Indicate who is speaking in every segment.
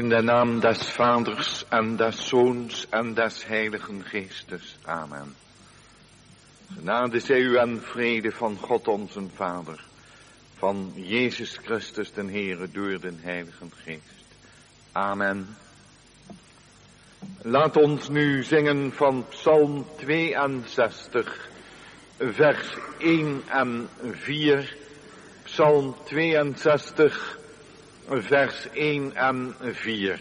Speaker 1: In de naam des Vaders en des Zoons en des Heiligen Geestes. Amen. Genade zij u en vrede van God onze Vader, van Jezus Christus den Heere door den Heiligen Geest. Amen. Laat ons nu zingen van Psalm 62, vers 1 en 4. Psalm 62, vers 1 en 4.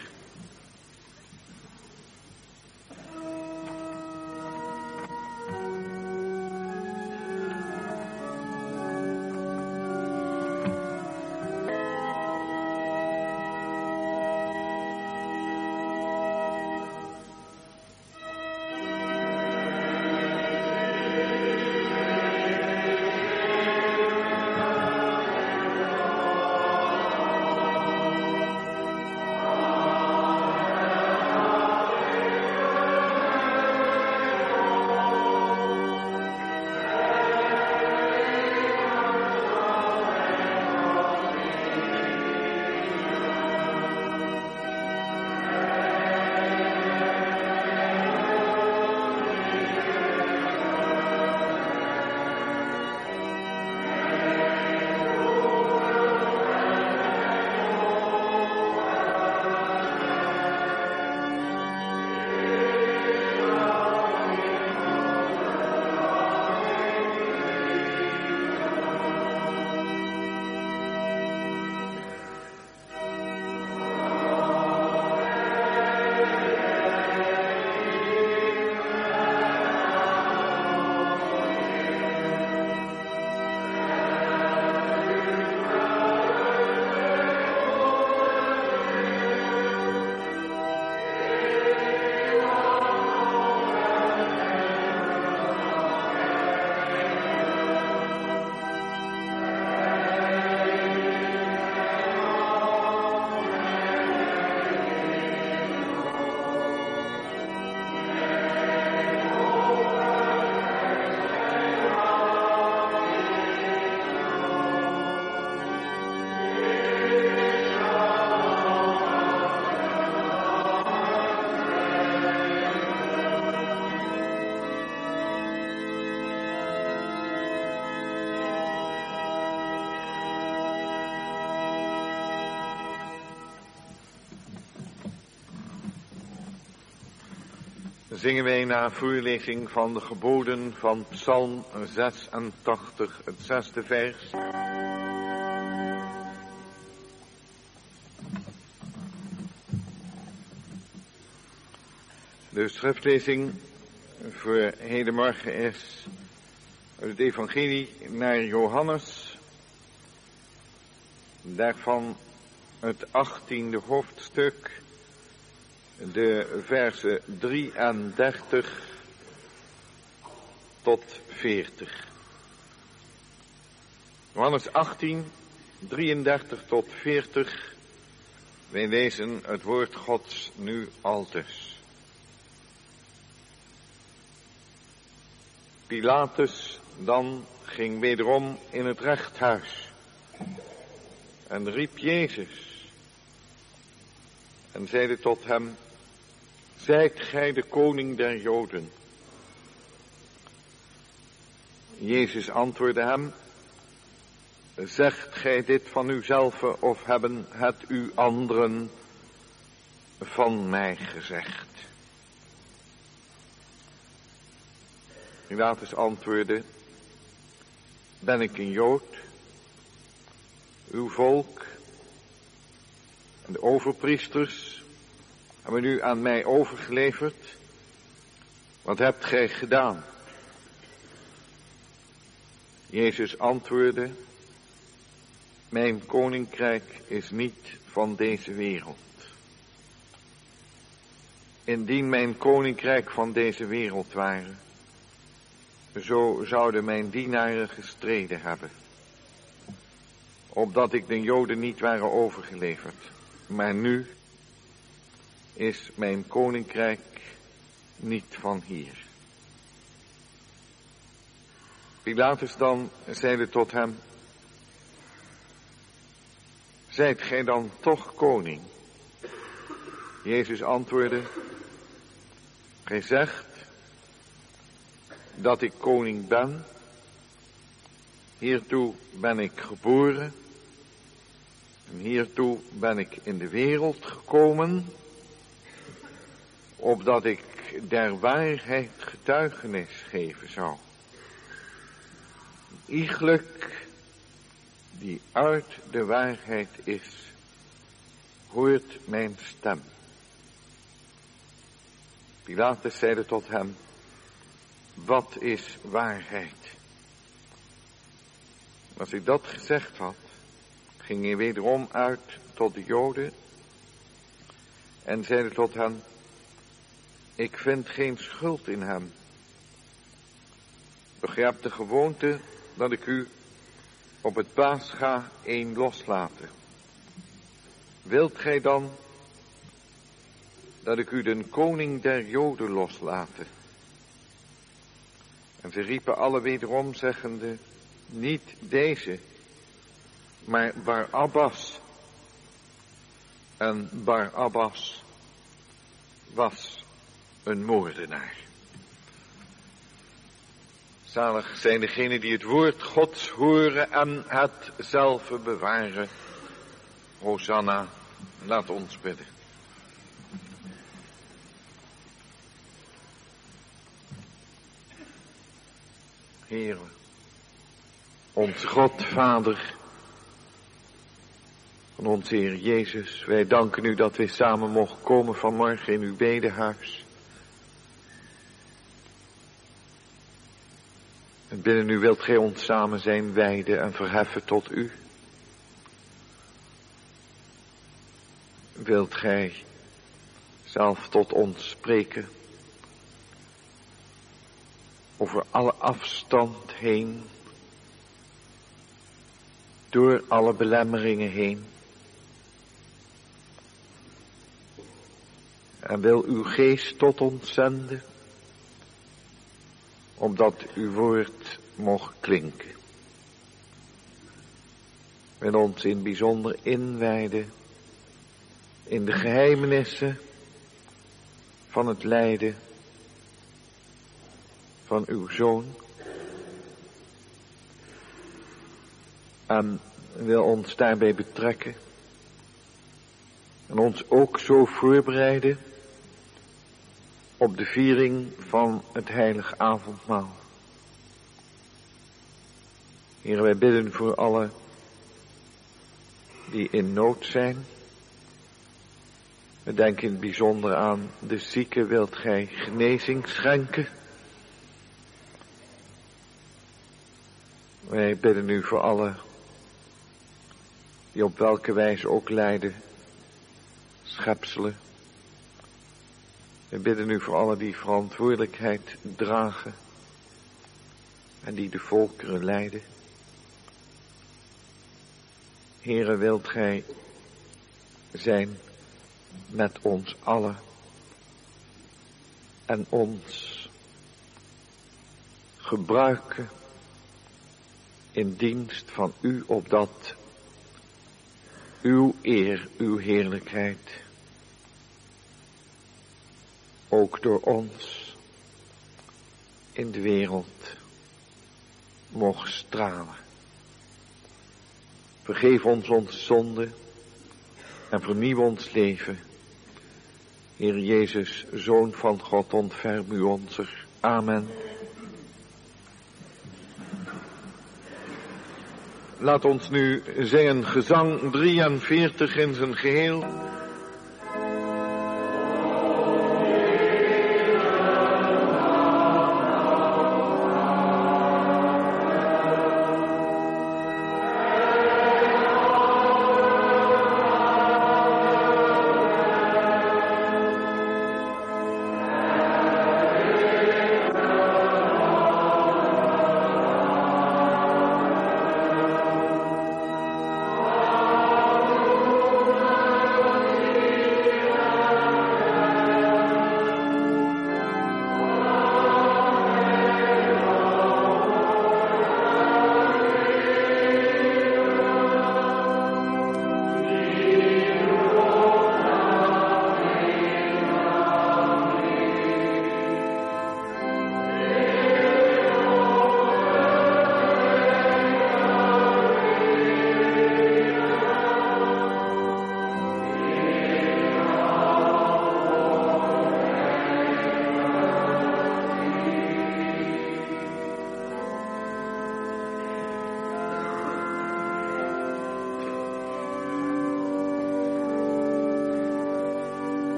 Speaker 1: Zingen wij na voorlezing van de geboden van Psalm 86, het 6e vers. De schriftlezing voor hedenmorgen is uit het evangelie naar Johannes, daarvan het 18e hoofdstuk, de versen 33 tot 40. Johannes 18, 33 tot 40. Wij lezen het woord Gods nu aldus. Pilatus dan ging wederom in het rechthuis en riep Jezus en zeide tot hem: Zijt gij de koning der Joden? Jezus antwoordde hem: Zegt gij dit van uzelf of hebben het u anderen van mij gezegd? Pilatus antwoordde: Ben ik een Jood? Uw volk en de overpriesters hebben u aan mij overgeleverd. Wat hebt gij gedaan? Jezus antwoordde: Mijn koninkrijk is niet van deze wereld. Indien mijn koninkrijk van deze wereld ware, zo zouden mijn dienaren gestreden hebben, opdat ik de Joden niet waren overgeleverd. Maar nu is mijn koninkrijk niet van hier. Pilatus dan zeide tot hem: Zijt gij dan toch koning? Jezus antwoordde, gij zegt dat ik koning ben. Hiertoe ben ik geboren. En hiertoe ben ik in de wereld gekomen, opdat ik der waarheid getuigenis geven zou. Iegelijk die uit de waarheid is, hoort mijn stem. Pilatus zeide tot hem, wat is waarheid? Als hij dat gezegd had, ging hij wederom uit tot de Joden en zeide tot hen, ik vind geen schuld in hem. Doch gij hebt de gewoonte dat ik u op het Pascha een loslaten. Wilt gij dan dat ik u den koning der Joden loslate? En ze riepen alle wederom zeggende, niet deze, maar Barabbas. En Barabbas was een moordenaar. Zalig zijn degenen die het woord Gods horen en het zelf bewaren. Hosanna, laat ons bidden. Heere, onze God, Vader van onze Heer Jezus, wij danken u dat wij samen mogen komen vanmorgen in uw bedehuis. En binnen u wilt gij ons samen zijn wijden en verheffen tot u. Wilt gij zelf tot ons spreken over alle afstand heen, door alle belemmeringen heen. En wil uw geest tot ons zenden, opdat uw woord mocht klinken. Wil ons in bijzonder inwijden in de geheimenissen van het lijden van uw Zoon. En wil ons daarbij betrekken. En ons ook zo voorbereiden op de viering van het heilige avondmaal. Heer, wij bidden voor alle die in nood zijn. We denken in het bijzonder aan de zieken, wilt gij genezing schenken. Wij bidden u voor alle die op welke wijze ook lijden, schepselen. We bidden u voor alle die verantwoordelijkheid dragen en die de volkeren leiden. Heere, wilt gij zijn met ons allen en ons gebruiken in dienst van u, opdat uw eer, uw heerlijkheid ook door ons in de wereld mocht stralen. Vergeef ons onze zonden en vernieuw ons leven. Heer Jezus, Zoon van God, ontferm u onzer. Amen. Laat ons nu zingen gezang 43 in zijn geheel.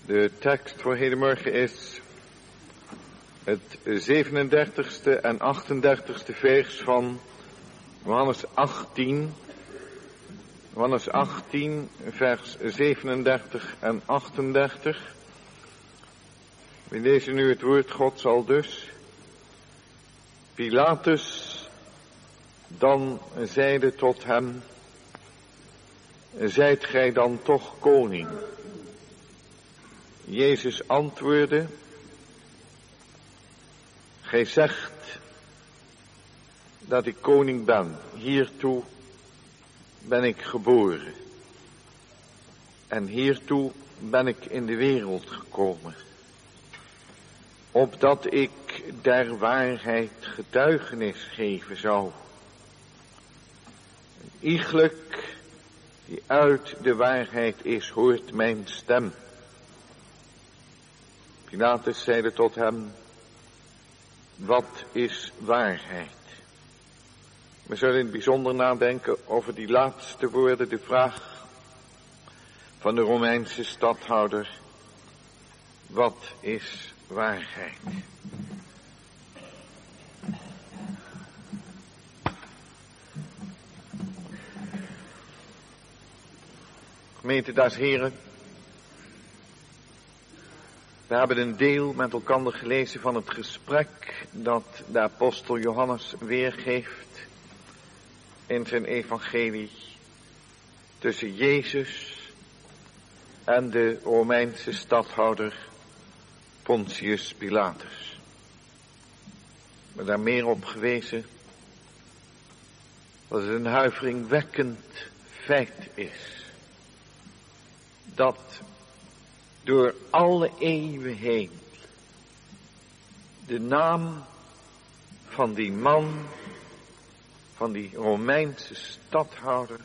Speaker 1: De tekst voor hedenmorgen is het 37e en 38e vers van Johannes 18. Johannes 18, vers 37 en 38. We lezen nu het woord Gods al dus. Pilatus dan zeide tot hem: zijt gij dan toch koning? Jezus antwoordde: gij zegt dat ik koning ben. Hiertoe ben ik geboren. En hiertoe ben ik in de wereld gekomen. Opdat ik der waarheid getuigenis geven zou. Een iegelijk die uit de waarheid is, hoort mijn stem. Pilatus zeide tot hem: wat is waarheid? We zullen in het bijzonder nadenken over die laatste woorden, de vraag van de Romeinse stadhouder: wat is waarheid? Gemeente des Heren, we hebben een deel met elkaar gelezen van het gesprek dat de apostel Johannes weergeeft in zijn evangelie tussen Jezus en de Romeinse stadhouder Pontius Pilatus. We hebben daar meer op gewezen dat het een huiveringwekkend feit is dat door alle eeuwen heen de naam van die man, van die Romeinse stadhouder,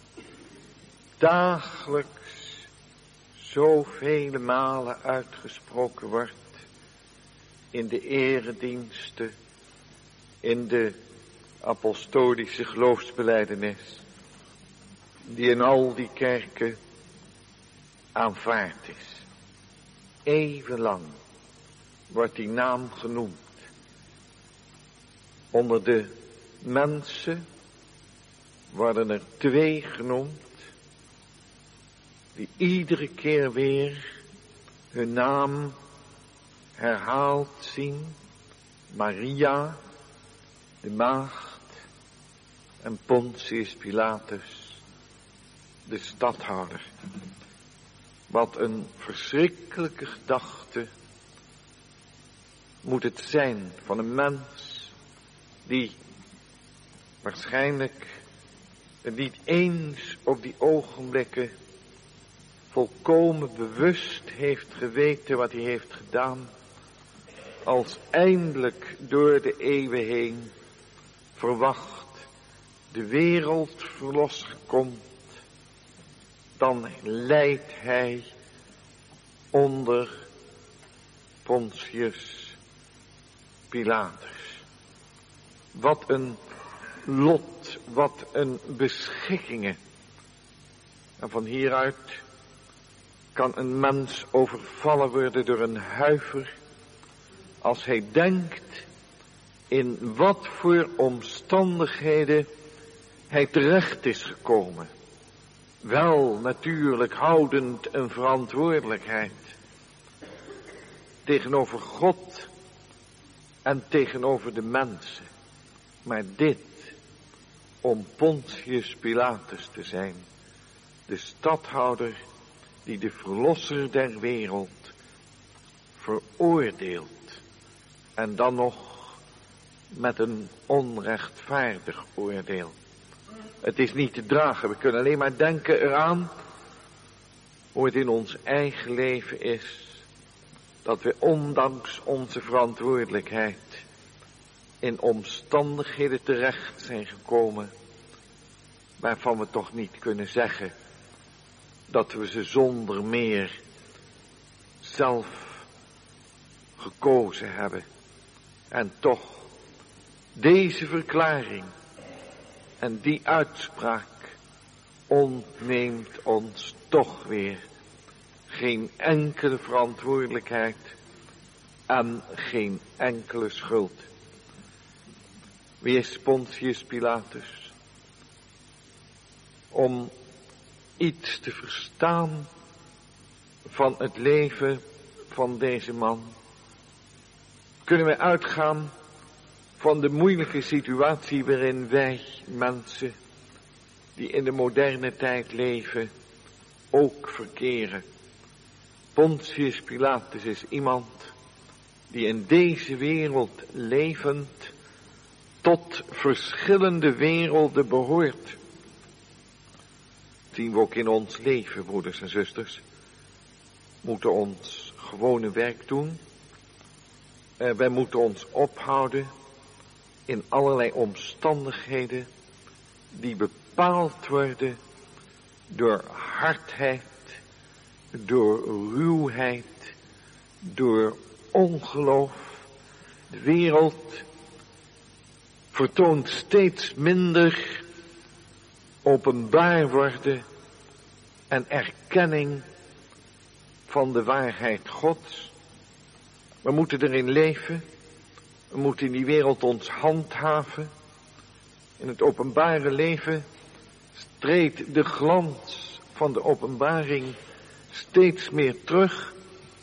Speaker 1: dagelijks zoveel malen uitgesproken wordt in de erediensten, in de apostolische geloofsbelijdenis, die in al die kerken aanvaard is. Eeuwenlang wordt die naam genoemd. Onder de mensen worden er 2 genoemd, die iedere keer weer hun naam herhaald zien. Maria, de maagd, en Pontius Pilatus, de stadhouder. Wat een verschrikkelijke gedachte moet het zijn van een mens die waarschijnlijk niet eens op die ogenblikken volkomen bewust heeft geweten wat hij heeft gedaan, als eindelijk door de eeuwen heen verwacht de wereldverlosser komt, dan lijdt hij onder Pontius Pilatus. Wat een lot, wat een beschikkingen. En van hieruit kan een mens overvallen worden door een huiver, als hij denkt in wat voor omstandigheden hij terecht is gekomen. Wel natuurlijk houdend een verantwoordelijkheid tegenover God en tegenover de mensen. Maar dit om Pontius Pilatus te zijn, de stadhouder die de verlosser der wereld veroordeelt en dan nog met een onrechtvaardig oordeel. Het is niet te dragen. We kunnen alleen maar denken eraan hoe het in ons eigen leven is, dat we ondanks onze verantwoordelijkheid in omstandigheden terecht zijn gekomen waarvan we toch niet kunnen zeggen dat we ze zonder meer zelf gekozen hebben. En toch, deze verklaring en die uitspraak ontneemt ons toch weer geen enkele verantwoordelijkheid en geen enkele schuld. Wie is Pontius Pilatus? Om iets te verstaan van het leven van deze man, kunnen we uitgaan van de moeilijke situatie waarin wij mensen die in de moderne tijd leven ook verkeren. Pontius Pilatus is iemand die in deze wereld levend tot verschillende werelden behoort. Dat zien we ook in ons leven, broeders en zusters. We moeten ons gewone werk doen. Wij moeten ons ophouden in allerlei omstandigheden die bepaald worden door hardheid, door ruwheid, door ongeloof. De wereld vertoont steeds minder openbaar worden en erkenning van de waarheid Gods. We moeten erin leven. We moeten in die wereld ons handhaven. In het openbare leven treedt de glans van de openbaring steeds meer terug.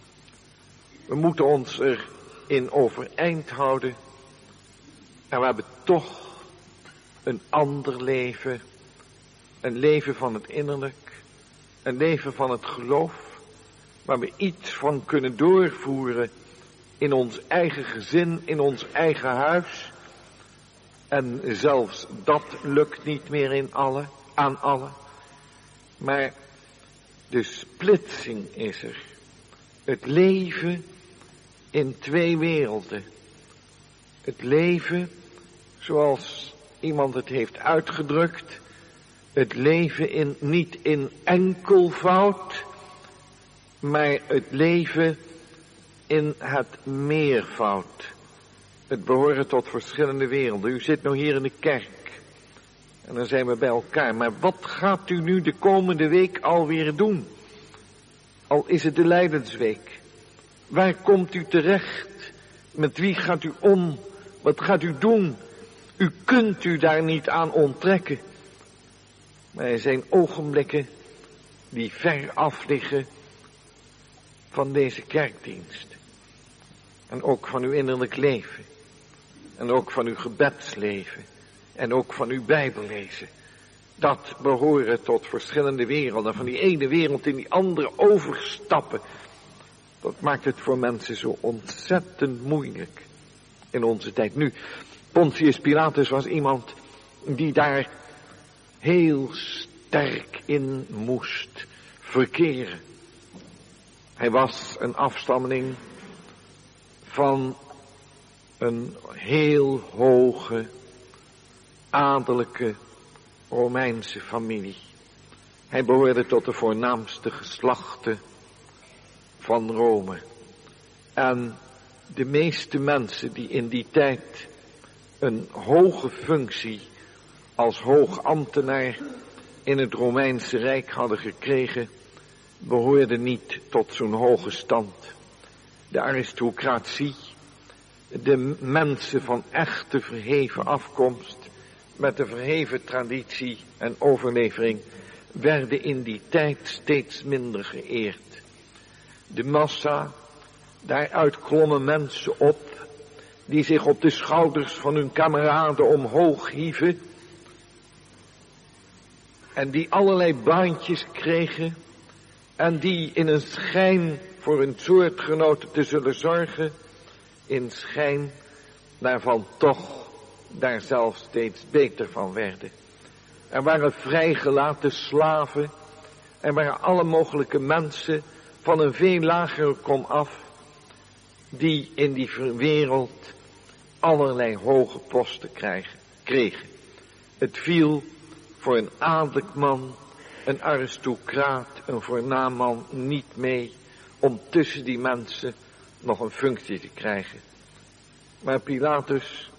Speaker 1: We moeten ons erin overeind houden. En we hebben toch een ander leven. Een leven van het innerlijk. Een leven van het geloof. Waar we iets van kunnen doorvoeren in ons eigen gezin, in ons eigen huis. En zelfs dat lukt niet meer aan allen. Maar de splitsing is er. Het leven in twee werelden. Het leven, zoals iemand het heeft uitgedrukt, het leven niet in enkelvoud, maar het leven in het meervoud. Het behoren tot verschillende werelden. U zit nou hier in de kerk. En dan zijn we bij elkaar. Maar wat gaat u nu de komende week alweer doen? Al is het de Lijdensweek. Waar komt u terecht? Met wie gaat u om? Wat gaat u doen? U kunt u daar niet aan onttrekken. Maar er zijn ogenblikken die ver af liggen van deze kerkdienst. En ook van uw innerlijk leven. En ook van uw gebedsleven. En ook van uw Bijbellezen. Dat behoren tot verschillende werelden. Van die ene wereld in die andere overstappen. Dat maakt het voor mensen zo ontzettend moeilijk. In onze tijd. Nu, Pontius Pilatus was iemand die daar heel sterk in moest verkeren. Hij was een afstammeling van een heel hoge, adellijke Romeinse familie. Hij behoorde tot de voornaamste geslachten van Rome. En de meeste mensen die in die tijd een hoge functie als hoogambtenaar in het Romeinse Rijk hadden gekregen, behoorden niet tot zo'n hoge stand. De aristocratie, de mensen van echte verheven afkomst, met de verheven traditie en overlevering, werden in die tijd steeds minder geëerd. De massa, daaruit klommen mensen op, die zich op de schouders van hun kameraden omhoog hieven, en die allerlei baantjes kregen, en die in een schijn voor hun soortgenoten te zullen zorgen, in schijn daarvan toch daar zelf steeds beter van werden. Er waren vrijgelaten slaven, er waren alle mogelijke mensen van een veel lagere kom af, die in die wereld allerlei hoge posten kregen. Het viel voor een adellijk man, een aristocraat, een voornaam man niet mee om tussen die mensen nog een functie te krijgen. Maar Pilatus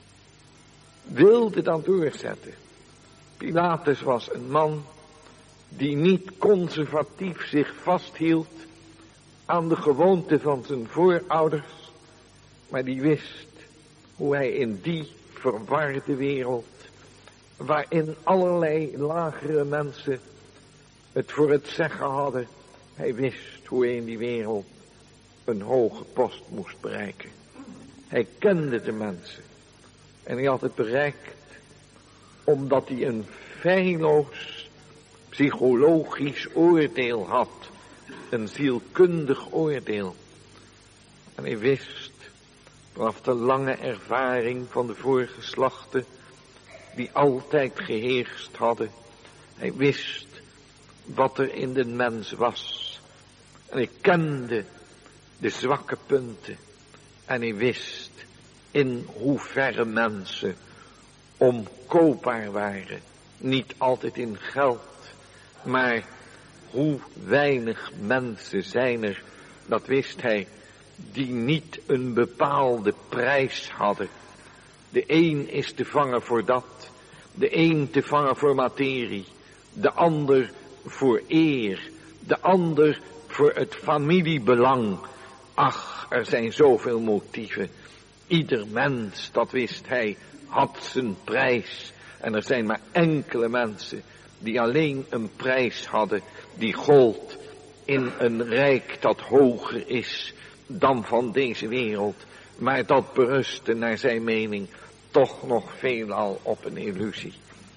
Speaker 1: wilde dat doorzetten. Pilatus was een man
Speaker 2: die niet conservatief zich vasthield aan de gewoonte van zijn voorouders, maar die wist hoe hij in die verwarde wereld, waarin allerlei lagere mensen het voor het zeggen hadden, hij wist hoe hij in die wereld een hoge post moest bereiken. Hij kende de mensen en hij had het bereikt omdat hij een feilloos psychologisch oordeel had, een zielkundig oordeel. En hij wist, vanaf de lange ervaring van de voorgeslachten, die altijd geheerst hadden, hij wist wat er in de mens was. En hij kende de zwakke punten. En hij wist in hoeverre mensen omkoopbaar waren. Niet altijd in geld, maar hoe weinig mensen zijn er, dat wist hij, die niet een bepaalde prijs hadden. De een is te vangen voor dat, de een te vangen voor materie, de ander voor eer, de ander voor het familiebelang. Ach, er zijn zoveel motieven. Ieder mens, dat wist hij, had zijn prijs. En er zijn maar enkele mensen die alleen een prijs hadden, die gold in een rijk dat hoger is dan van deze wereld, maar dat berustte naar zijn mening toch nog veelal op een illusie.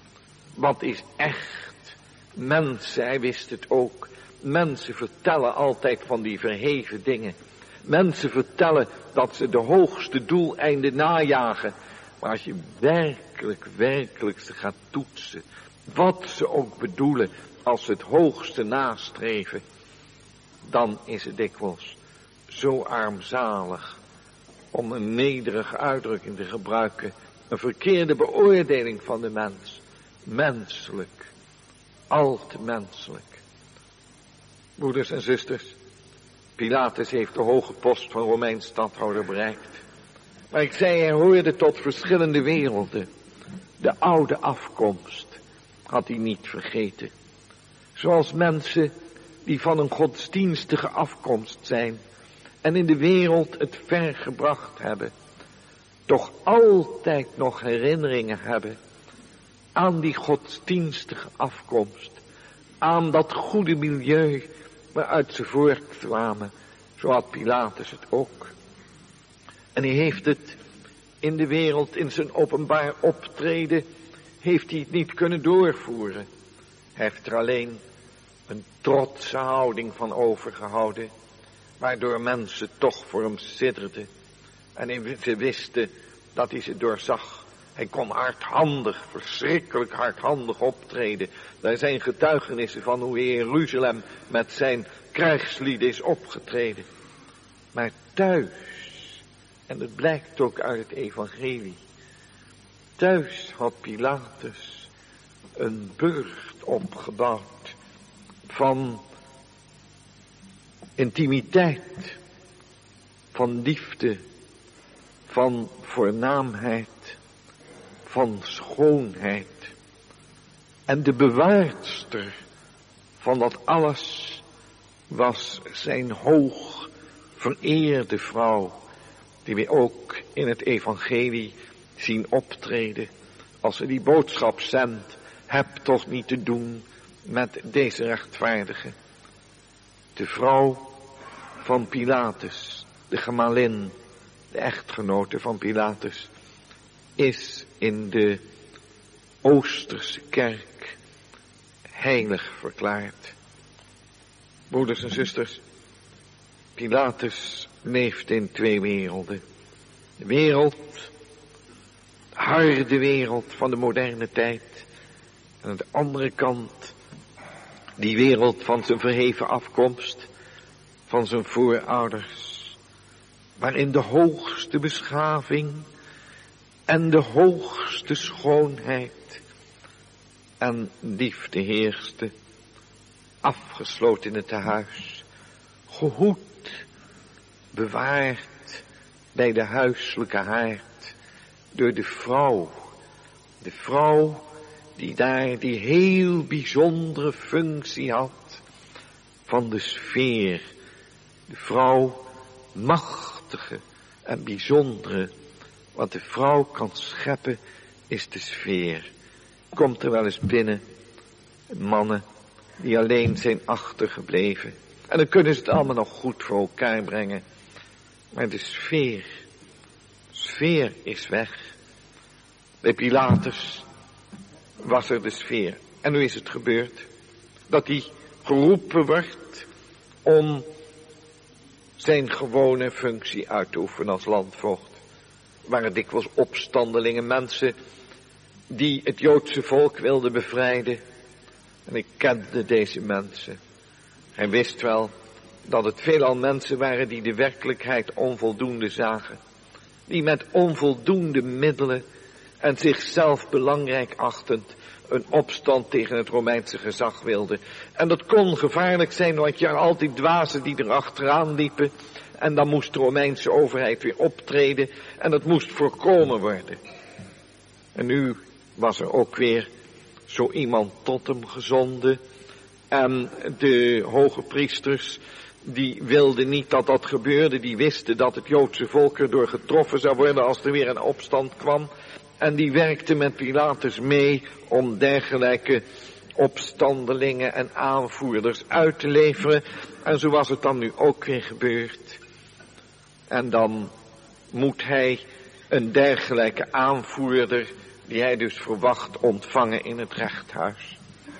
Speaker 2: Wat is echt? Mensen, hij wist het ook, mensen vertellen altijd van die verheven dingen. Mensen vertellen dat ze de hoogste doeleinden najagen. Maar als je werkelijk ze gaat toetsen, wat ze ook bedoelen als ze het hoogste nastreven, dan is het dikwijls zo armzalig, om een nederige uitdrukking te gebruiken, een verkeerde beoordeling van de mens. Menselijk, al te menselijk. Broeders en zusters, Pilatus heeft de hoge post van Romeins stadhouder bereikt. Maar ik zei, hij hoorde tot verschillende werelden. De oude afkomst had hij niet vergeten. Zoals mensen die van een godsdienstige afkomst zijn en in de wereld het ver gebracht hebben, toch altijd nog herinneringen hebben aan die godsdienstige afkomst, aan dat goede milieu waaruit ze voortkwamen. Zo had Pilatus het ook. En hij heeft het in de wereld, in zijn openbaar optreden, heeft hij het niet kunnen doorvoeren. Hij heeft er alleen een trotse houding van overgehouden, waardoor mensen toch voor hem sidderden. En ze wisten dat hij ze doorzag. Hij kon hardhandig, verschrikkelijk hardhandig optreden. Daar zijn getuigenissen van hoe Jeruzalem met zijn krijgslieden is opgetreden. Maar thuis, en het blijkt ook uit het evangelie, thuis had Pilatus een burcht opgebouwd van intimiteit, van liefde, van voornaamheid, van schoonheid. En de bewaarster van dat alles was zijn hoog vereerde vrouw, die we ook in het evangelie zien optreden. Als ze die boodschap zendt, heb toch niet te doen met deze rechtvaardige. De vrouw van Pilatus, de gemalin, de echtgenote van Pilatus, is in de Oosterse kerk heilig verklaard. Broeders en zusters, Pilatus leeft in twee werelden. De wereld, de harde wereld van de moderne tijd. En aan de andere kant, die wereld van zijn verheven afkomst, van zijn voorouders. Waarin de hoogste beschaving en de hoogste schoonheid en liefde heerste. Afgesloten in het tehuis, gehoed, bewaard bij de huiselijke haard door de vrouw die daar die heel bijzondere functie had van de sfeer. De vrouw, machtige en bijzondere. Wat de vrouw kan scheppen is de sfeer. Komt er wel eens binnen mannen die alleen zijn achtergebleven. En dan kunnen ze het allemaal nog goed voor elkaar brengen. Maar de sfeer is weg. Bij Pilatus was er de sfeer. En nu is het gebeurd dat hij geroepen wordt om zijn gewone functie uit te oefenen als landvoogd. Er waren dikwijls opstandelingen, mensen die het Joodse volk wilden bevrijden. En ik kende deze mensen. Hij wist wel dat het veelal mensen waren die de werkelijkheid onvoldoende zagen. Die met onvoldoende middelen en zichzelf belangrijk achtend een opstand tegen het Romeinse gezag wilden. En dat kon gevaarlijk zijn, want je had altijd dwazen die er achteraan liepen. En dan moest de Romeinse overheid weer optreden en dat moest voorkomen worden. En nu was er ook weer zo iemand tot hem gezonden. En de hoge priesters, die wilden niet dat dat gebeurde. Die wisten dat het Joodse volk erdoor getroffen zou worden als er weer een opstand kwam. En die werkten met Pilatus mee om dergelijke opstandelingen en aanvoerders uit te leveren. En zo was het dan nu ook weer gebeurd. En dan moet hij een dergelijke aanvoerder, die hij dus verwacht, ontvangen in het rechthuis.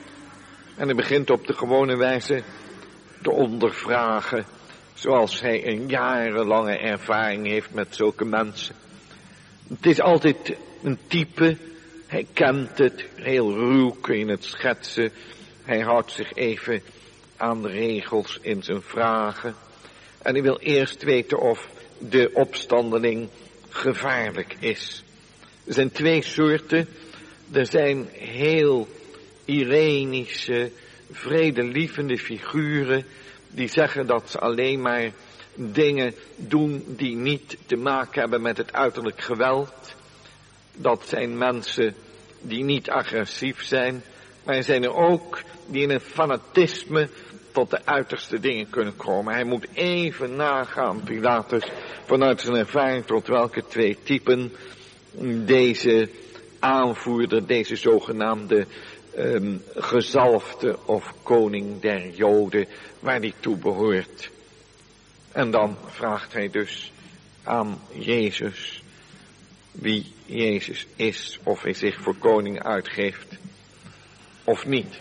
Speaker 2: En hij begint op de gewone wijze te ondervragen, zoals hij een jarenlange ervaring heeft met zulke mensen. Het is altijd een type, hij kent het, heel ruw kun je het schetsen. Hij houdt zich even aan de regels in zijn vragen. En hij wil eerst weten of de opstandeling gevaarlijk is. Er zijn twee soorten. Er zijn heel irenische, vredelievende figuren die zeggen dat ze alleen maar dingen doen die niet te maken hebben met het uiterlijk geweld. Dat zijn mensen die niet agressief zijn, maar er zijn er ook die in een fanatisme tot de uiterste dingen kunnen komen. Hij moet even nagaan, Pilatus, vanuit zijn ervaring tot welke twee typen deze aanvoerder, deze zogenaamde gezalfde of koning der Joden, waar die toe behoort. En dan vraagt hij dus aan Jezus wie Jezus is, of hij zich voor koning uitgeeft of niet.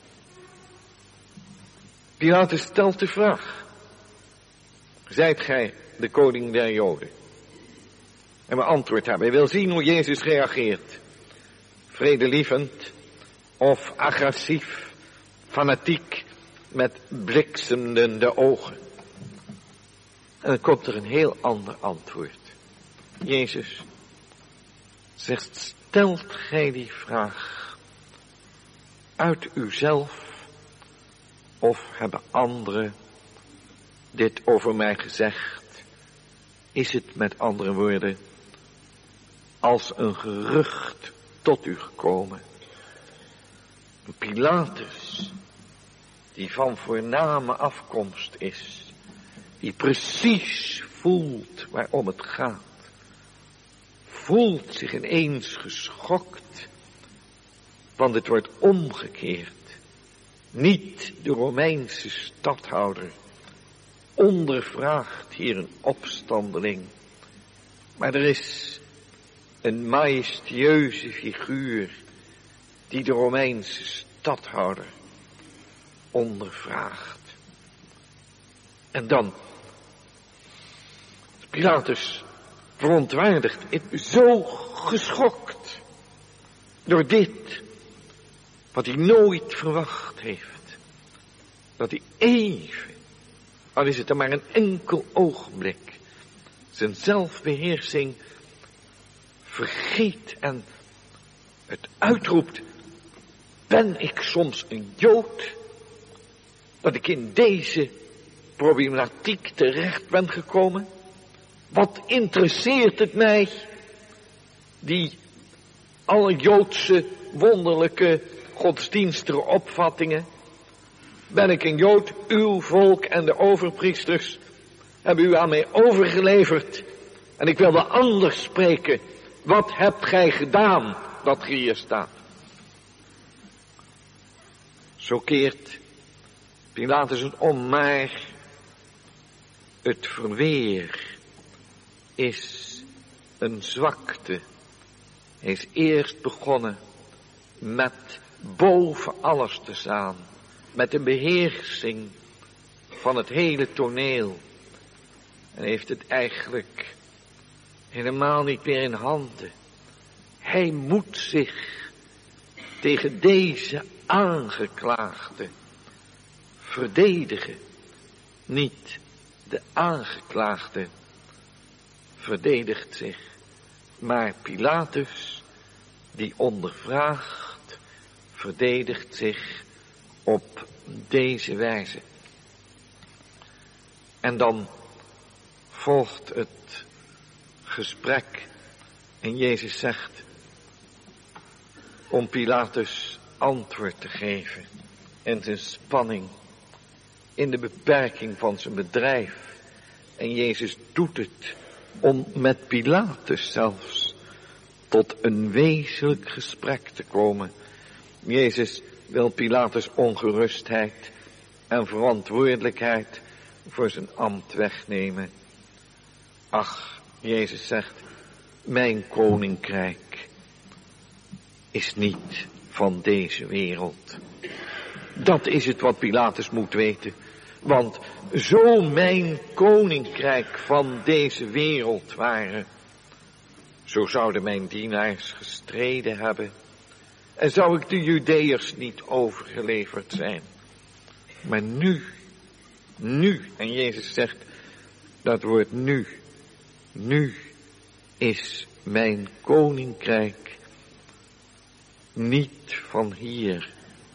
Speaker 2: Pilatus stelt de vraag: zijt gij de koning der Joden? En we antwoord hebben. Hij wil zien hoe Jezus reageert. Vredelievend of agressief, fanatiek, met bliksemende ogen. En dan komt er een heel ander antwoord. Jezus zegt: stelt gij die vraag uit uzelf, of hebben anderen dit over mij gezegd? Is het met andere woorden als een gerucht tot u gekomen? Pilatus, die van voorname afkomst is, die precies voelt waarom het gaat, voelt zich ineens geschokt, want het wordt omgekeerd. Niet de Romeinse stadhouder ondervraagt hier een opstandeling, maar er is een majestueuze figuur die de Romeinse stadhouder ondervraagt. En dan Pilatus verontwaardigd, zo geschokt door dit wat hij nooit verwacht heeft, dat hij even, al is het er maar een enkel ogenblik, zijn zelfbeheersing vergeet en het uitroept: ben ik soms een Jood, dat ik in deze problematiek terecht ben gekomen? Wat interesseert het mij, die alle Joodse wonderlijke godsdienstige opvattingen? Ben ik een Jood, uw volk en de overpriesters hebben u aan mij overgeleverd. En ik wilde anders spreken. Wat hebt gij gedaan dat ge hier staat? Zo keert Pilatus het om, maar het verweer is een zwakte. Hij is eerst begonnen met boven alles te staan, met de beheersing van het hele toneel. En heeft het eigenlijk helemaal niet meer in handen. Hij moet zich tegen deze aangeklaagde verdedigen. Niet de aangeklaagde verdedigt zich, maar Pilatus, die ondervraagt, verdedigt zich op deze wijze. En dan volgt het gesprek en Jezus zegt om Pilatus antwoord te geven in zijn spanning, in de beperking van zijn bedrijf. En Jezus doet het om met Pilatus zelfs tot een wezenlijk gesprek te komen. Jezus wil Pilatus ongerustheid en verantwoordelijkheid voor zijn ambt wegnemen. Ach, Jezus zegt, mijn koninkrijk is niet van deze wereld. Dat is het wat Pilatus moet weten. Want zo mijn koninkrijk van deze wereld ware, zo zouden mijn dienaars gestreden hebben en zou ik de Judeërs niet overgeleverd zijn. Maar nu, en Jezus zegt dat woord nu is mijn koninkrijk niet van hier.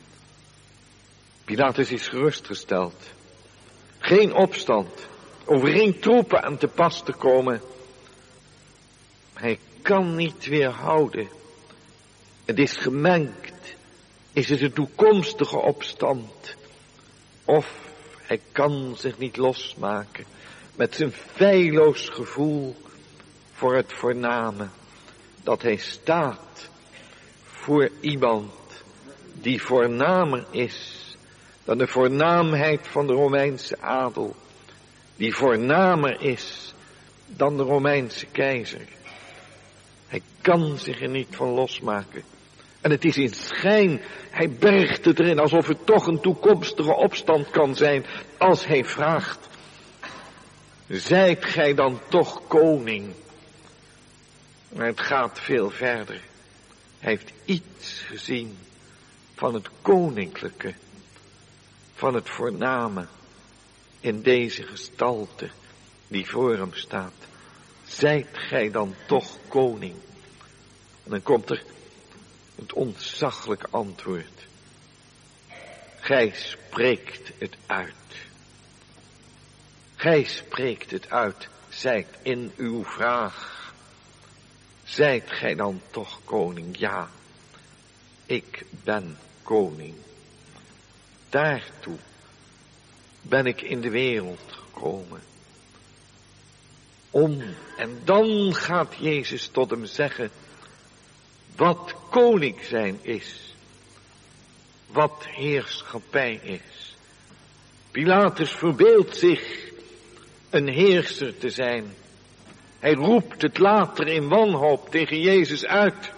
Speaker 2: Pilatus is gerustgesteld. Geen opstand, over geen troepen aan te pas te komen. Hij kan niet weerhouden. Het is gemengd. Is het een toekomstige opstand? Of hij kan zich niet losmaken met zijn feilloos gevoel voor het voorname. Dat hij staat voor iemand die voornamer is dan de voornaamheid van de Romeinse adel, die voornamer is dan de Romeinse keizer. Hij kan zich er niet van losmaken. En het is in schijn, hij bergt het erin alsof het toch een toekomstige opstand kan zijn, als hij vraagt, zijt gij dan toch koning? Maar het gaat veel verder. Hij heeft iets gezien van het koninklijke, van het voorname in deze gestalte die voor hem staat. Zijt gij dan toch koning? En dan komt er het ontzaglijk antwoord. Gij spreekt het uit. Gij spreekt het uit, zijt in uw vraag. Zijt gij dan toch koning? Ja, ik ben koning. Daartoe ben ik in de wereld gekomen. En dan gaat Jezus tot hem zeggen wat koning zijn is. Wat heerschappij is. Pilatus verbeeldt zich een heerser te zijn. Hij roept het later in wanhoop tegen Jezus uit.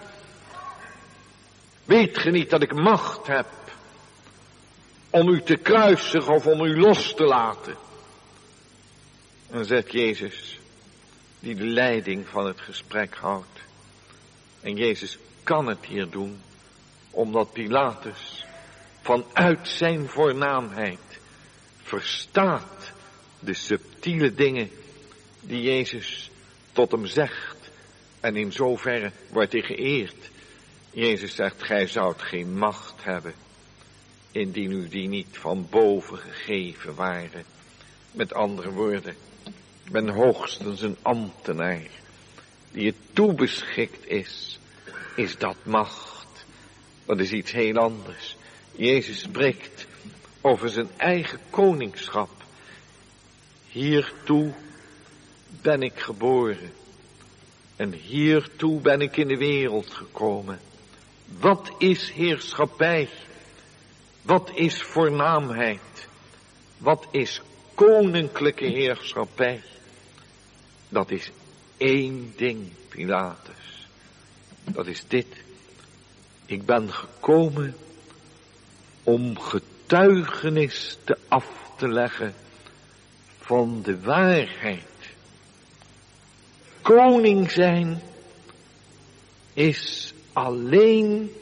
Speaker 2: Weet ge niet dat ik macht heb om u te kruisigen of om u los te laten? En zegt Jezus, die de leiding van het gesprek houdt. En Jezus kan het hier doen, omdat Pilatus vanuit zijn voornaamheid verstaat de subtiele dingen die Jezus tot hem zegt. En in zoverre wordt hij geëerd. Jezus zegt, gij zoudt geen macht hebben, indien u die niet van boven gegeven waren. Met andere woorden, ik ben hoogstens een ambtenaar die het toebeschikt is dat macht Dat is iets heel anders. Jezus spreekt over zijn eigen koningschap. Hiertoe ben ik geboren. En hiertoe ben ik in de wereld gekomen. Wat is heerschappij? Wat is voornaamheid? Wat is koninklijke heerschappij? Dat is één ding, Pilatus. Dat is dit. Ik ben gekomen om getuigenis af te leggen van de waarheid. Koning zijn is alleen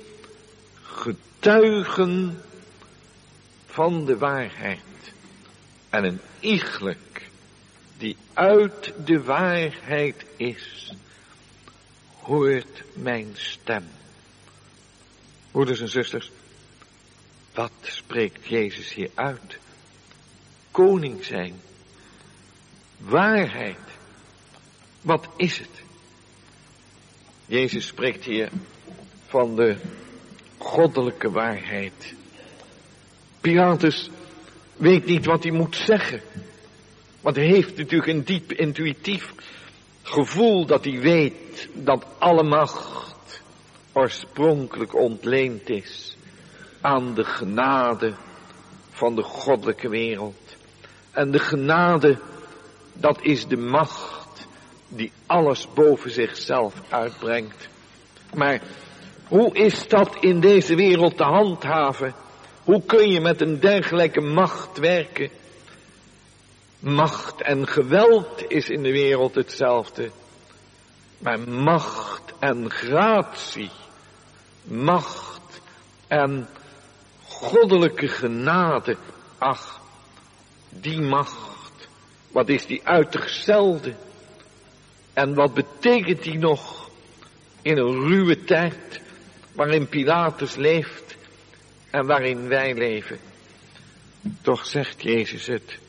Speaker 2: getuigen van de waarheid. En een iegelijk die uit de waarheid is, hoort mijn stem. Broeders en zusters, wat spreekt Jezus hier uit? Koning zijn. Waarheid. Wat is het? Jezus spreekt hier van de goddelijke waarheid. Pilatus weet niet wat hij moet zeggen. Want hij heeft natuurlijk een diep intuïtief gevoel dat hij weet dat alle macht oorspronkelijk ontleend is aan de genade van de goddelijke wereld. En de genade, dat is de macht die alles boven zichzelf uitbrengt. Maar hoe is dat in deze wereld te handhaven? Hoe kun je met een dergelijke macht werken? Macht en geweld is in de wereld hetzelfde. Maar macht en gratie, macht en goddelijke genade, ach, die macht, wat is die uiterst zelden? En wat betekent die nog in een ruwe tijd waarin Pilatus leeft en waarin wij leven? Toch zegt Jezus het.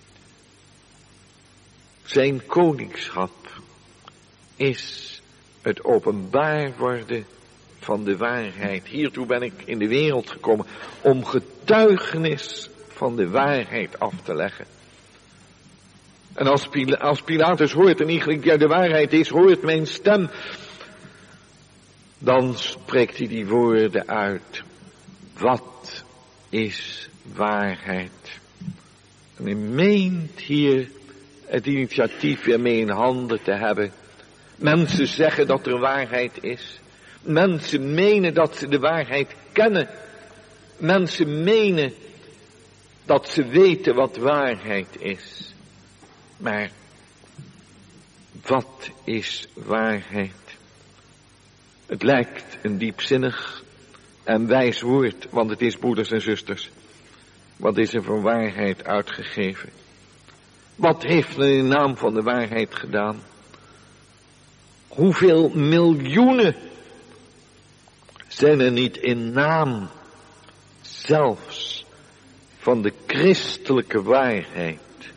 Speaker 2: Zijn koningschap is het openbaar worden van de waarheid. Hiertoe ben ik in de wereld gekomen om getuigenis van de waarheid af te leggen. En als Pilatus hoort en eigenlijk ja de waarheid is, hoort mijn stem, dan spreekt hij die woorden uit. Wat is waarheid? En hij meent hier het initiatief weer mee in handen te hebben. Mensen zeggen dat er waarheid is. Mensen menen dat ze de waarheid kennen. Mensen menen dat ze weten wat waarheid is. Maar wat is waarheid? Het lijkt een diepzinnig en wijs woord, want het is, broeders en zusters, wat is er voor waarheid uitgegeven? Wat heeft men in naam van de waarheid gedaan? Hoeveel miljoenen zijn er niet in naam zelfs van de christelijke waarheid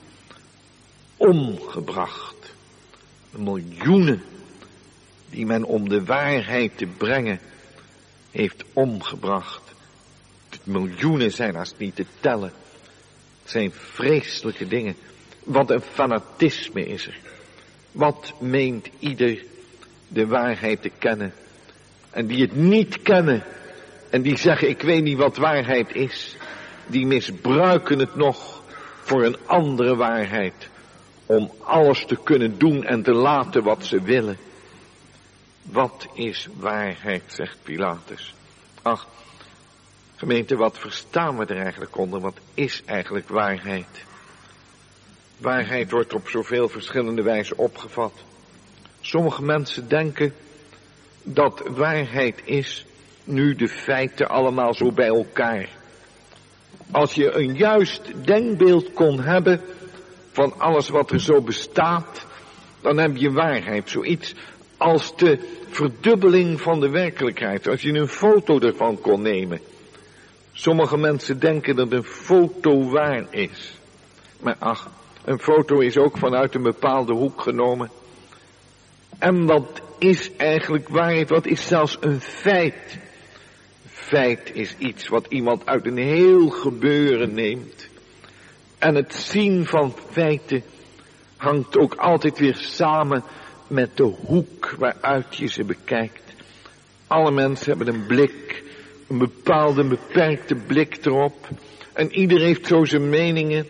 Speaker 2: omgebracht? Miljoenen die men om de waarheid te brengen heeft omgebracht. Miljoenen zijn haast niet te tellen. Het zijn vreselijke dingen. Wat een fanatisme is er. Wat meent ieder de waarheid te kennen? En die het niet kennen en die zeggen ik weet niet wat waarheid is, die misbruiken het nog voor een andere waarheid. Om alles te kunnen doen en te laten wat ze willen. Wat is waarheid, zegt Pilatus. Ach, gemeente, wat verstaan we er eigenlijk onder? Wat is eigenlijk waarheid? Waarheid wordt op zoveel verschillende wijzen opgevat. Sommige mensen denken dat waarheid is nu de feiten allemaal zo bij elkaar. Als je een juist denkbeeld kon hebben van alles wat er zo bestaat, dan heb je waarheid. Zoiets als de verdubbeling van de werkelijkheid. Als je een foto ervan kon nemen. Sommige mensen denken dat een foto waar is. Maar ach, een foto is ook vanuit een bepaalde hoek genomen. En wat is eigenlijk waarheid? Wat is zelfs een feit? feit is iets wat iemand uit een heel gebeuren neemt. En het zien van feiten hangt ook altijd weer samen met de hoek waaruit je ze bekijkt. Alle mensen hebben een blik, een bepaalde beperkte blik erop. En ieder heeft zo zijn meningen.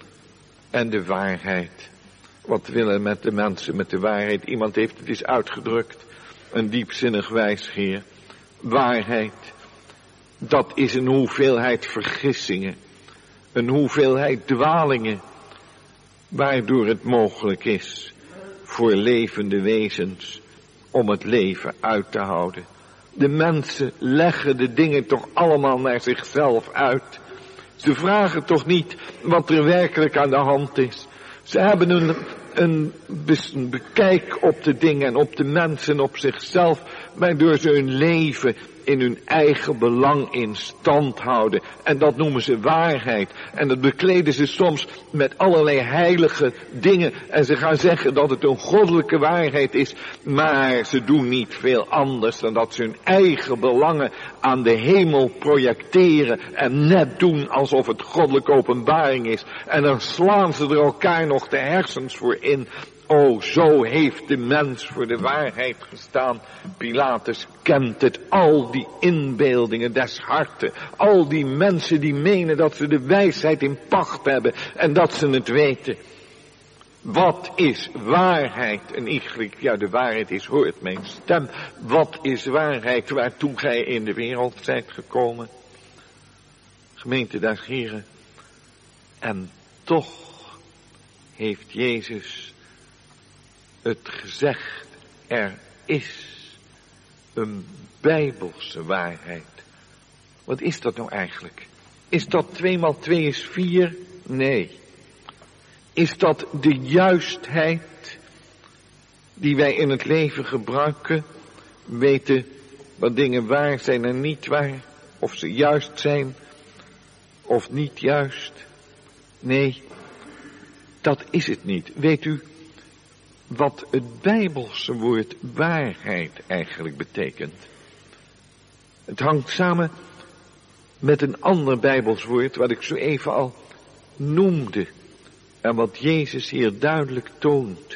Speaker 2: En de waarheid. Wat willen met de mensen met de waarheid? Iemand heeft het eens uitgedrukt. Een diepzinnig wijsgeer. Waarheid. Dat is een hoeveelheid vergissingen. Een hoeveelheid dwalingen. Waardoor het mogelijk is voor levende wezens om het leven uit te houden. De mensen leggen de dingen toch allemaal naar zichzelf uit. Ze vragen toch niet wat er werkelijk aan de hand is. Ze hebben een bekijk op de dingen en op de mensen, op zichzelf, waardoor ze hun leven in hun eigen belang in stand houden. En dat noemen ze waarheid. En dat bekleden ze soms met allerlei heilige dingen. En ze gaan zeggen dat het een goddelijke waarheid is. Maar ze doen niet veel anders dan dat ze hun eigen belangen aan de hemel projecteren. En net doen alsof het goddelijke openbaring is. En dan slaan ze er elkaar nog de hersens voor in. O, zo heeft de mens voor de waarheid gestaan. Pilatus kent het, al die inbeeldingen des harten. Al die mensen die menen dat ze de wijsheid in pacht hebben en dat ze het weten. Wat is waarheid? En ik, ja, de waarheid is, hoort mijn stem. Wat is waarheid waartoe gij in de wereld zijt gekomen? Gemeente des Heren. En toch heeft Jezus het gezegd, er is een bijbelse waarheid. Wat is dat nou eigenlijk? Is dat 2 x 2 is 4? Nee. Is dat de juistheid die wij in het leven gebruiken? Weten wat dingen waar zijn en niet waar? Of ze juist zijn of niet juist? Nee, dat is het niet. Weet u wat het Bijbelse woord waarheid eigenlijk betekent? Het hangt samen met een ander Bijbels woord wat ik zo even al noemde. En wat Jezus hier duidelijk toont.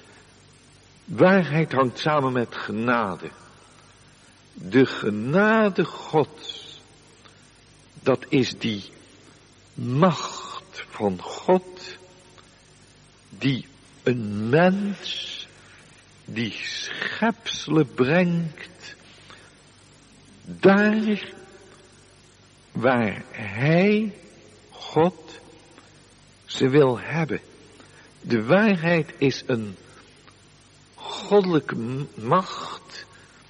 Speaker 2: Waarheid hangt samen met genade. De genade Gods, dat is die macht van God die een mens, die schepselen brengt, daar waar hij, God, ze wil hebben. De waarheid is een goddelijke macht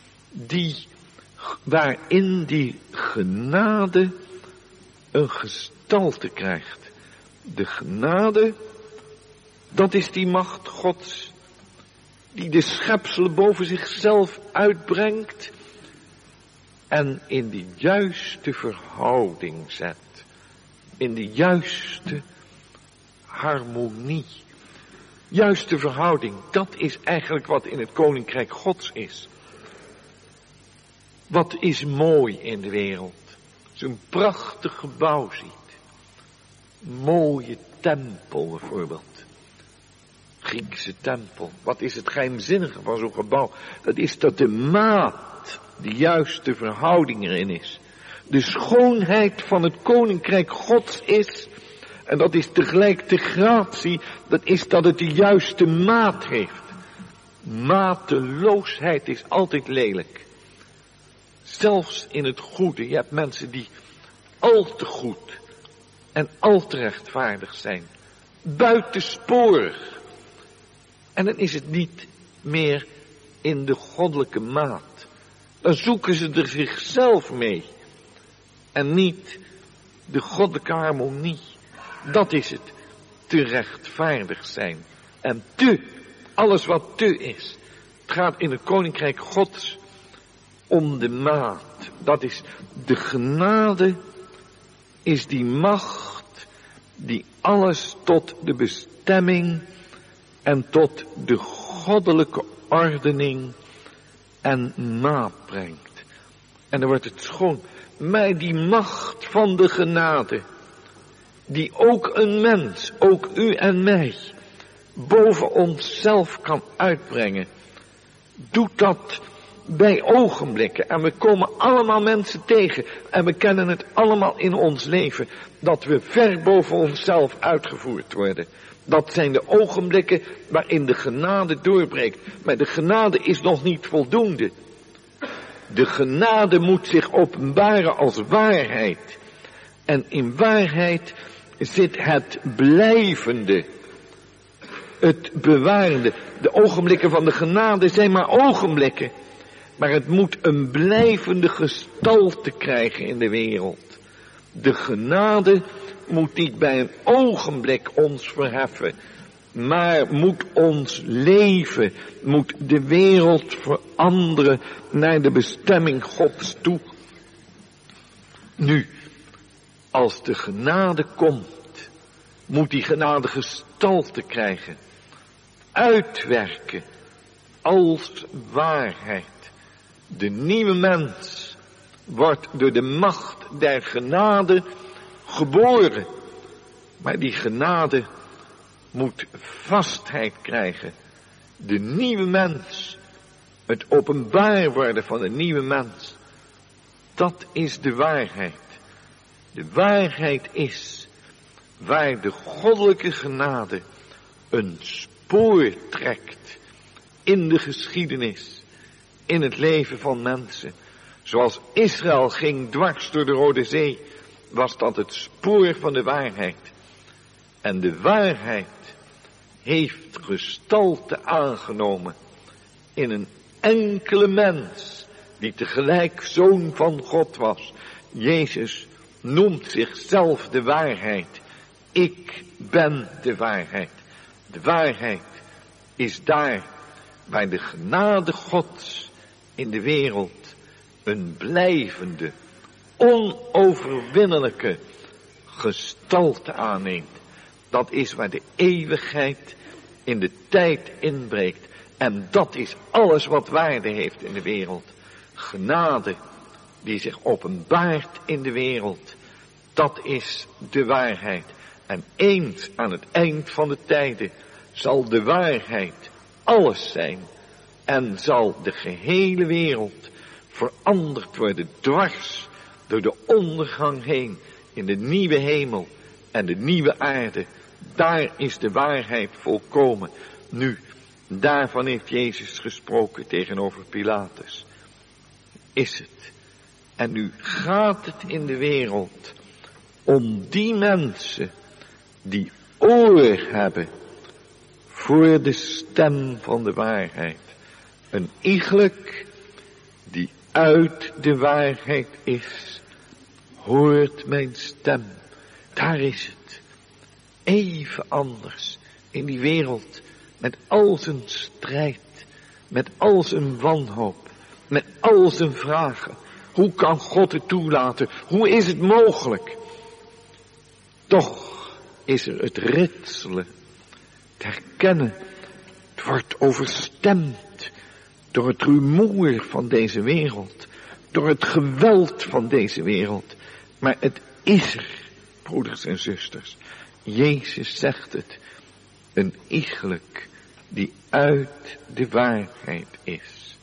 Speaker 2: waarin die genade een gestalte krijgt. De genade, dat is die macht Gods, die de schepselen boven zichzelf uitbrengt en in de juiste verhouding zet. In de juiste harmonie. Juiste verhouding, dat is eigenlijk wat in het Koninkrijk Gods is. Wat is mooi in de wereld. Zo'n prachtig gebouw ziet. Mooie tempel bijvoorbeeld. Griekse tempel. Wat is het geheimzinnige van zo'n gebouw? Dat is dat de maat, de juiste verhouding erin is. De schoonheid van het Koninkrijk Gods is, en dat is tegelijk de gratie, dat is dat het de juiste maat heeft. Mateloosheid is altijd lelijk. Zelfs in het goede. Je hebt mensen die al te goed en al te rechtvaardig zijn. Buitensporig. En dan is het niet meer in de goddelijke maat. Dan zoeken ze er zichzelf mee. En niet de goddelijke harmonie. Dat is het. Te rechtvaardig zijn. En alles wat te is. Het gaat in het Koninkrijk Gods om de maat. Dat is de genade, is die macht die alles tot de bestemming en tot de goddelijke ordening en maat brengt. En dan wordt het schoon. Maar die macht van de genade, die ook een mens, ook u en mij, boven onszelf kan uitbrengen, doet dat bij ogenblikken. En we komen allemaal mensen tegen en we kennen het allemaal in ons leven, dat we ver boven onszelf uitgevoerd worden. Dat zijn de ogenblikken waarin de genade doorbreekt. Maar de genade is nog niet voldoende. De genade moet zich openbaren als waarheid. En in waarheid zit het blijvende, het bewarende. De ogenblikken van de genade zijn maar ogenblikken. Maar het moet een blijvende gestalte krijgen in de wereld. De genade moet niet bij een ogenblik ons verheffen, maar moet ons leven, moet de wereld veranderen naar de bestemming Gods toe. Nu, als de genade komt, moet die genade gestalte krijgen, uitwerken als waarheid. De nieuwe mens wordt door de macht der genade geboren. Maar die genade moet vastheid krijgen. De nieuwe mens, het openbaar worden van de nieuwe mens, dat is de waarheid. De waarheid is waar de goddelijke genade een spoor trekt in de geschiedenis, in het leven van mensen. Zoals Israël ging dwars door de Rode Zee, was dat het spoor van de waarheid. En de waarheid heeft gestalte aangenomen in een enkele mens, die tegelijk zoon van God was. Jezus noemt zichzelf de waarheid. Ik ben de waarheid. De waarheid is daar waar de genade Gods in de wereld een blijvende, onoverwinnelijke gestalte aanneemt. Dat is waar de eeuwigheid in de tijd inbreekt. En dat is alles wat waarde heeft in de wereld. Genade die zich openbaart in de wereld. Dat is de waarheid. En eens aan het eind van de tijden zal de waarheid alles zijn. En zal de gehele wereld veranderd worden dwars door de ondergang heen in de nieuwe hemel en de nieuwe aarde. Daar is de waarheid volkomen. Nu, daarvan heeft Jezus gesproken tegenover Pilatus. Is het. En nu gaat het in de wereld om die mensen die oor hebben voor de stem van de waarheid. Een iegelijk die uit de waarheid is, hoort mijn stem. Daar is het. Even anders in die wereld, met al zijn strijd, met al zijn wanhoop, met al zijn vragen. Hoe kan God het toelaten? Hoe is het mogelijk? Toch is er het ritselen, het herkennen. Het wordt overstemd door het rumoer van deze wereld, door het geweld van deze wereld. Maar het is er, broeders en zusters. Jezus zegt het, een iegelijk die uit de waarheid is,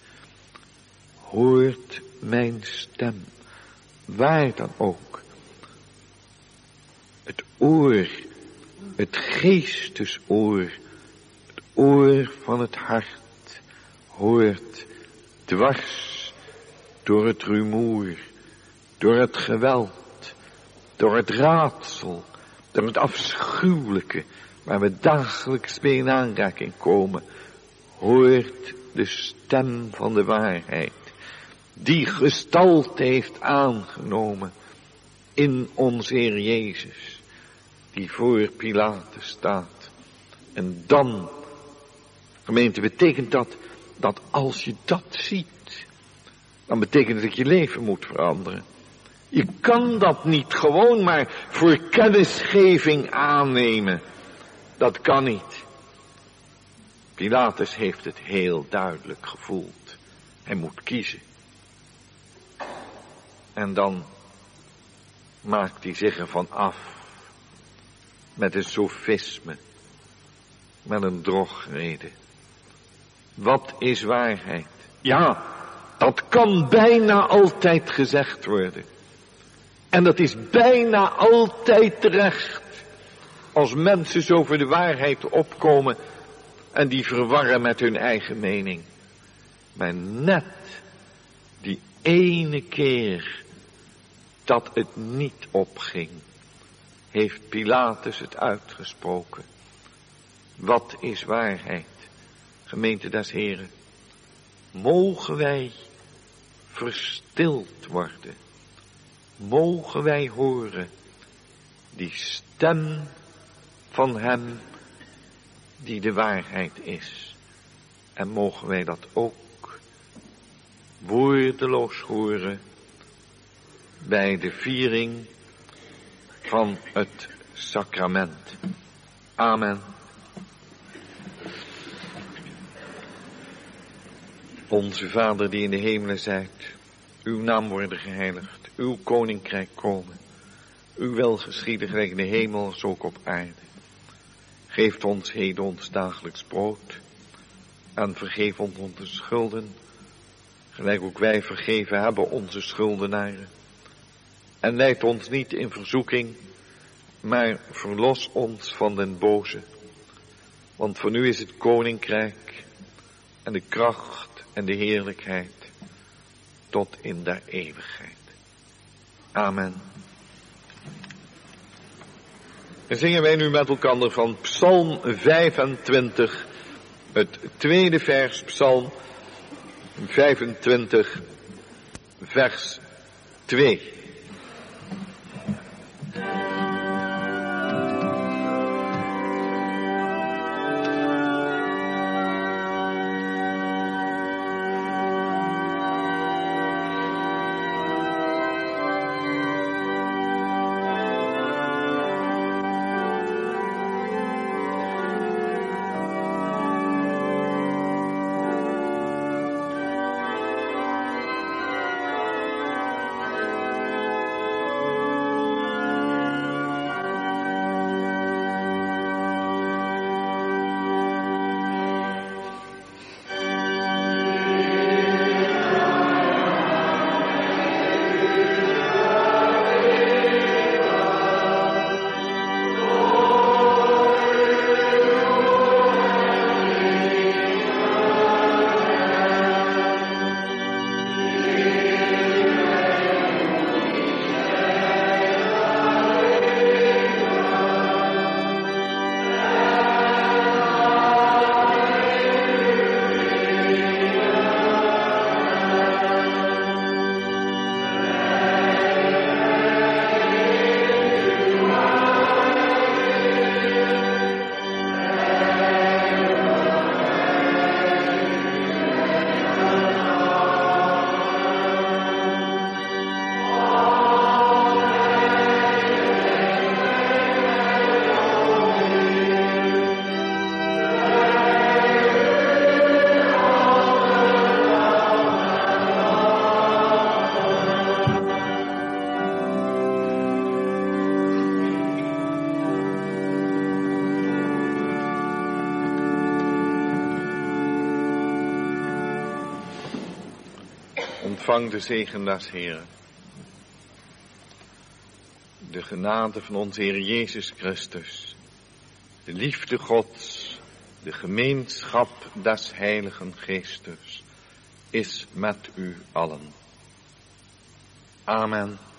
Speaker 2: hoort mijn stem, waar dan ook. Het oor, het geestesoor, het oor van het hart, hoort dwars door het rumoer, door het geweld, door het raadsel, door het afschuwelijke, waar we dagelijks mee in aanraking komen, hoort de stem van de waarheid, die gestalte heeft aangenomen in onze Heer Jezus, die voor Pilatus staat. En dan, gemeente, betekent dat als je dat ziet, dan betekent het dat je leven moet veranderen. Je kan dat niet gewoon maar voor kennisgeving aannemen. Dat kan niet. Pilatus heeft het heel duidelijk gevoeld. Hij moet kiezen. En dan maakt hij zich ervan af. Met een sofisme. Met een drogrede. Wat is waarheid? Ja, dat kan bijna altijd gezegd worden. En dat is bijna altijd terecht. Als mensen zo voor de waarheid opkomen en die verwarren met hun eigen mening. Maar net die ene keer dat het niet opging, heeft Pilatus het uitgesproken. Wat is waarheid? Gemeente des Heren, mogen wij verstild worden? Mogen wij horen die stem van hem die de waarheid is? En mogen wij dat ook woordeloos horen bij de viering van het sacrament. Amen. Onze Vader die in de hemelen zijt, uw naam worden geheiligd, uw koninkrijk komen. Uw wil geschieden gelijk in de hemel als ook op aarde. Geef ons heden ons dagelijks brood en vergeef ons onze schulden, gelijk ook wij vergeven hebben onze schuldenaren. En leid ons niet in verzoeking, maar verlos ons van den boze. Want van u is het koninkrijk en de kracht en de heerlijkheid tot in der eeuwigheid. Amen. En zingen wij nu met elkaar van Psalm 25, het tweede vers, Psalm 25, vers 2. Ontvang de zegen des Heren. De genade van onze Heer Jezus Christus. De liefde Gods. De gemeenschap des Heiligen Geestes. Is met u allen. Amen.